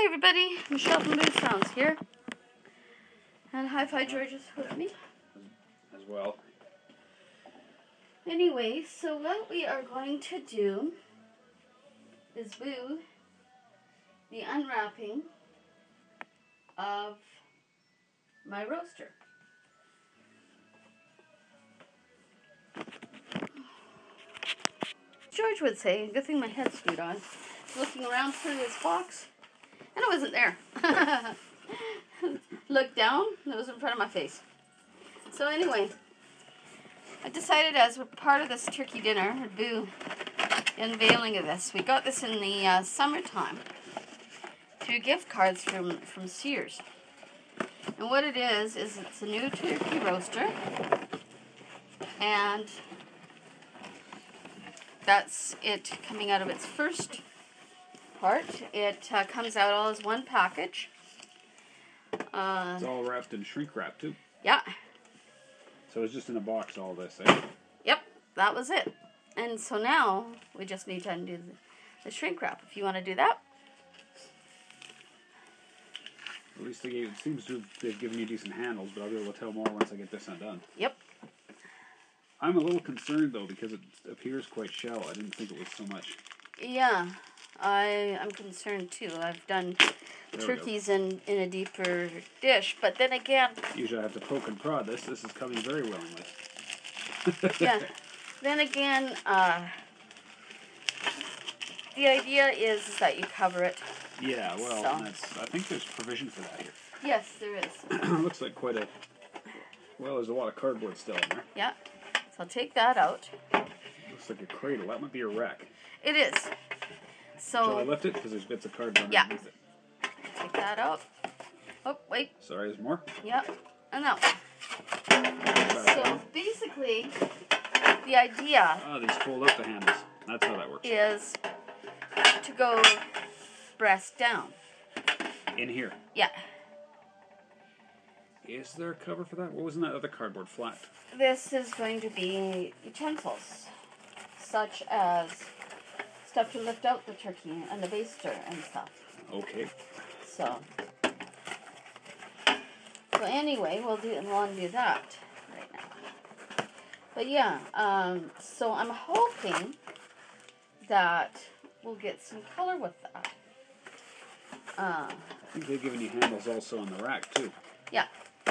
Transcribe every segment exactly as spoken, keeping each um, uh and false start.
Hi everybody, Michelle from Booth Sounds here. And Hi-Fi George is with me. As well. Anyway, so what we are going to do is do the unwrapping of my roaster. George would say, good thing my head's screwed on, looking around for this box, and it wasn't there. Looked down, it was in front of my face. So anyway, I decided as part of this turkey dinner, boo, unveiling of this, we got this in the uh, summertime through gift cards from, from Sears. And what it is, is it's a new turkey roaster, and that's it coming out of its first part. It uh, comes out all as one package. Uh, it's all wrapped in shrink wrap too. Yeah. So it's just in a box, all this, eh? Yep, that was it. And so now we just need to undo the, the shrink wrap. If you want to do that. At least they gave, it seems to have, they've given you decent handles, but I'll be able to tell more once I get this undone. Yep. I'm a little concerned though because it appears quite shallow. I didn't think it was so much. Yeah, I I'm concerned too. I've done There turkeys in, in a deeper dish, but then again... Usually I have to poke and prod this. This is coming very willingly. Yeah. Then again, uh, the idea is, is that you cover it. Yeah, well, So. that's, I think there's provision for that here. Yes, there is. Looks like quite a... Well, there's a lot of cardboard still in there. Yeah. So I'll take that out. Looks like a cradle. That might be a rack. It is. So... Shall I lift it? Because there's bits of cardboard Yeah. underneath it. Take that out. Oh, wait. Sorry, there's more? Yep. And that Back one. So down. basically, the idea Oh, these fold up the handles. That's how that works. is to go breast down. In here. Yeah. Is there a cover for that? What was in that other cardboard? Flat. This is going to be utensils, such as stuff to lift out the turkey and the baster and stuff. Okay. So, so anyway, we'll do we'll undo that right now. But yeah, um, so I'm hoping that we'll get some color with that. Uh, I think they've given you handles also on the rack, too. yeah.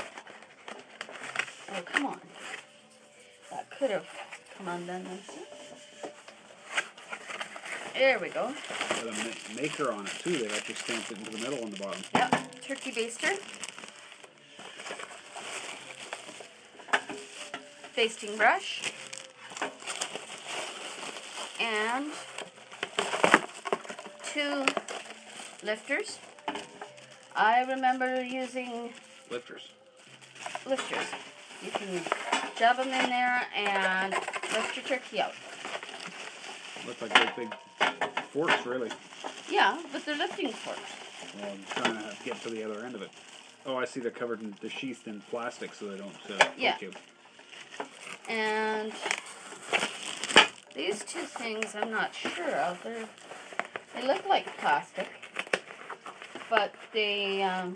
Oh, come on. That could have come undone. There we go. Got a ma- maker on it, too. They've actually stamped it into the middle on the bottom. Yep, turkey baster. Basting brush. And two lifters. I remember using Lifters. lifters. You can shove them in there and lift your turkey out. Look like great big forks, really. Yeah, but they're lifting forks. Well, I'm trying to get to the other end of it. Oh, I see they're covered in, they're sheathed in plastic so they don't uh, Yeah. poke you. And these two things I'm not sure of. They're, they look like plastic, but they, um,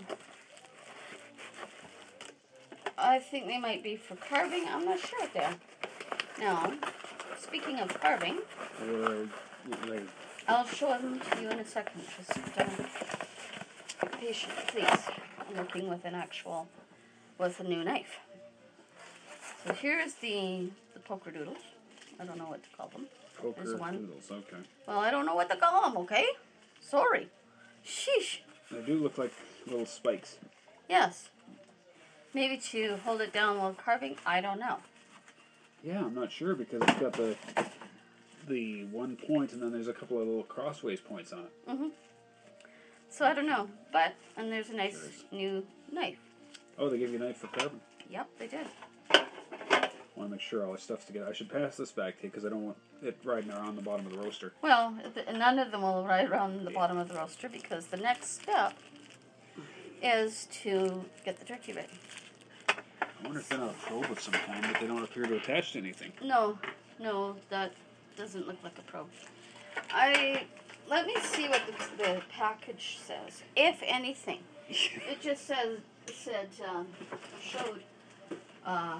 I think they might be for carving. I'm not sure what they are. Now, speaking of carving, Or, like, I'll show them to you in a second. Just um, be patient, please. I'm working with an actual, with a new knife. So here's the, the poker doodles. I don't know what to call them. poker There's one. noodles, okay. Well, I don't know what to call them, okay? Sorry. Sheesh. They do look like little spikes. Yes. Maybe to hold it down while carving? I don't know. Yeah, I'm not sure because it's got the the one point and then there's a couple of little crossways points on it. Mm-hmm. So I don't know. But, and there's a nice Curious. new knife. Oh, they gave you a knife for carving. Yep, they did. I want to make sure all this stuff's together. I should pass this back to you because I don't want it riding around the bottom of the roaster. Well, th- none of them will ride around the bottom of the roaster because the next step is to get the turkey ready. I wonder if they're not a probe of some kind, but they don't appear to attach to anything. No, no, that doesn't look like a probe. I let me see what the, the package says, if anything. It just says, said, um, showed, uh,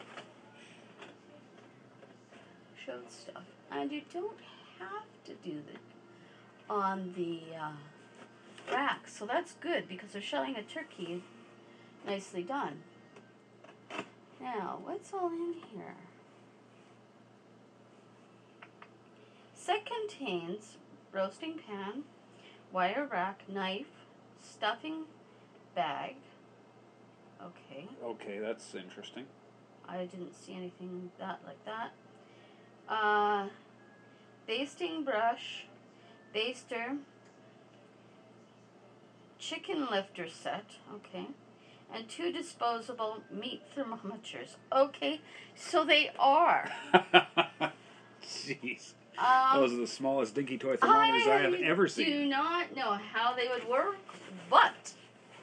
showed stuff. And you don't have to do that on the uh, rack. So that's good, because they're showing a turkey nicely done. Now, what's all in here? Set contains roasting pan, wire rack, knife, stuffing bag. Okay. Okay, that's interesting. I didn't see anything that like that. Uh, basting brush, baster, chicken lifter set. Okay. And two disposable meat thermometers. Okay, so they are. Jeez. Um, Those are the smallest dinky toy thermometers I, I have ever seen. I do not know how they would work, but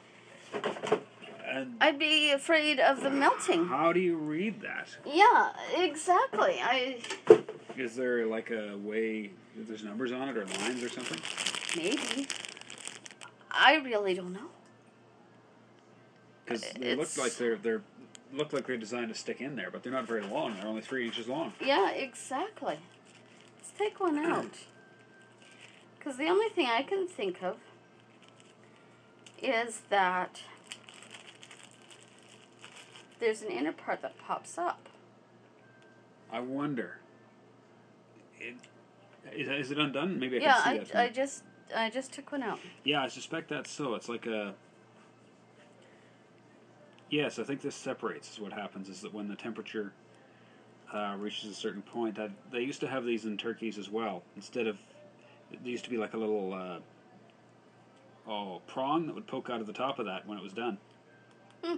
and I'd be afraid of them melting. How do you read that? Yeah, exactly. I. Is there like a way, there's numbers on it or lines or something? Maybe. I really don't know. Because they look like they're they're look like they're designed to stick in there, but they're not very long. They're only three inches long. Yeah, exactly. Let's take one out. Because the only thing I can think of is that there's an inner part that pops up. I wonder. It, is, is it undone? Maybe I yeah, can see I, that. I just I just took one out. Yeah, I suspect that's so. It's like a. Yes, I think this separates. Is what happens is that when the temperature uh, reaches a certain point, that they used to have these in turkeys as well. Instead of, there used to be like a little uh, oh prong that would poke out of the top of that when it was done. Hmm.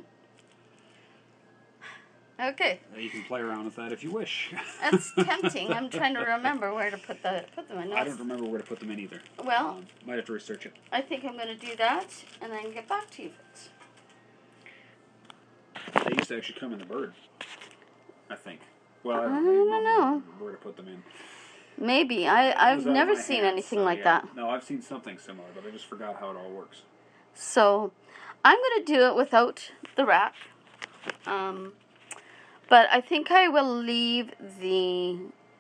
Okay. Uh, you can play around with that if you wish. That's tempting. I'm trying to remember where to put the put them in. I don't remember where to put them in either. Well, um, might have to research it. I think I'm going to do that and then get back to you. They used to actually come in the bird, I think. Well, I I don't, don't know where to put them in. Maybe. I, I've It was out of never my seen hands, anything so like yeah. that. No, I've seen something similar, but I just forgot how it all works. So, I'm going to do it without the rack. Um, but I think I will leave the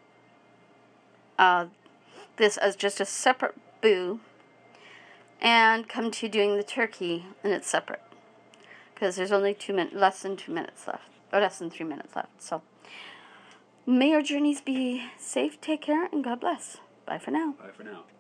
uh, this as just a separate boo and come to doing the turkey and it's separate. Because there's only two min- less than two minutes left, or less than three minutes left. So, may your journeys be safe, take care, and God bless. Bye for now. Bye for now.